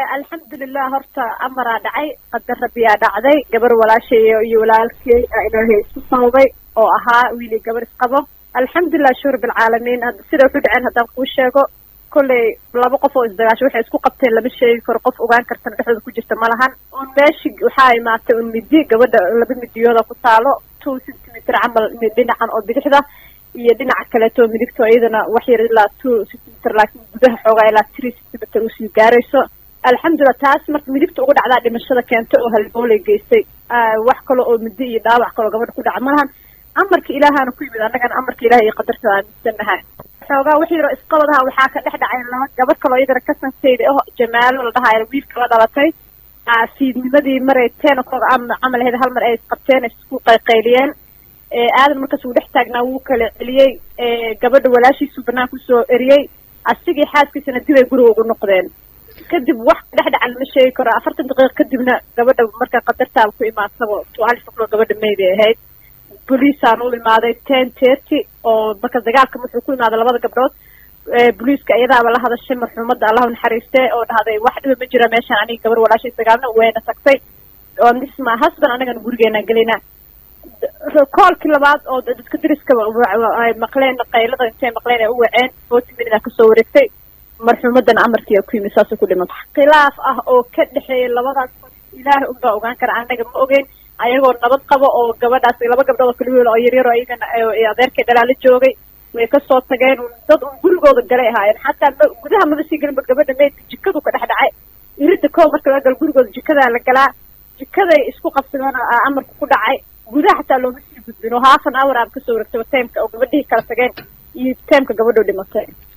الحمد لله هرتا أمر دعي قدر ربي دعدي قبر ولا شيء ولا شيء إنه هي صوبي أو أها ويلي قبر سقبه الحمد لله شرب العالمين سيدا فدعين هذا وشيكو كل لا بقفوا إزدواج وحي اسكو قبتين لما شيء كرقف وغان كرتن بحث كجرت مالهان ونماشي وحاي ما تنمدي قبل لبمديودا كتالو 2 سنتيمتر عمل مدينة عن أو بجحدة يدينا عكلته مديكتو أيضا وحير إلا 2 سنتيمتر لكن بدها حوغا إلا 3 سنتيمتر وسي قاريسو الحمد لله تاس مرت مديكتو أقول عداد دمشقة كانتو هالبولي جيستي wax kale oo midi daawac kale gabadha ku dhacmalahan amarka ilaahaana ku yimid anaga amarka ilaahay qadarta aaminsanahay xoogaa wixii ro isqabadaha waxa ka dhacay laba gabadh kale oo iyada ka santeeyay oo jamaal la dhahay wiilka la dhalatay aasiidnimadii mareeteen oo amal heed hal mar ay isqabteen isku qayqayliyeen aadan markaas uu dhex taagnaa wuu kala celiyay gabadha walaashiisu banaan ku soo eriyay asigii xaaskiisana dib ay guriga ugu noqdeen kadib wax dhexdhacan ma sheegi karo 40 daqiiqo kadibna gabadha marka qadartaaba ku imaadsabo tu'aal faqlo gabadha meeday ahayd booliisaan u imaaday 10:30 oo marka dagaalka wuxuu ku imaaday labada gabdhood booliiska iyadaaba la hadashay marxuumada Allah u naxariistay oo dhahday wax dhib ma jira meeshan aniga gabar walaashay dagaalna wayna tagtay oo nisma hasban anaga gurigeena galina koolkii labaad oo dadka diriska ay maqleen qaylada intay maqleen ay u waceen 40 minutes ka soo wareegtay marxuumadan amarkii ku yimid saas ku dhimatay khilaaf oo ka dhaxeeyay labadaas ilaahay u baa ogaan kara anaga ma ogeyn ayagoo nabad qabo oo gabadhaas laba gabdhood kala weyn oo yaryar oo ayagana adeerkay dhalaal joogay way ka soo tageen dad gurigooda galay ahaayeen xataa gudaha ma sii galin gabadha meed jikadu ka dhaxdhacay irida koob marka la gal gurigooda jikada la galaa jikaday isku qabsadeen amarku ku dhacay gudaha xataa loo sii gudbino haafan awraab ka soo wareegtay teemka oo gabadhii kala tageen iyo teemka gabadhu dhimatay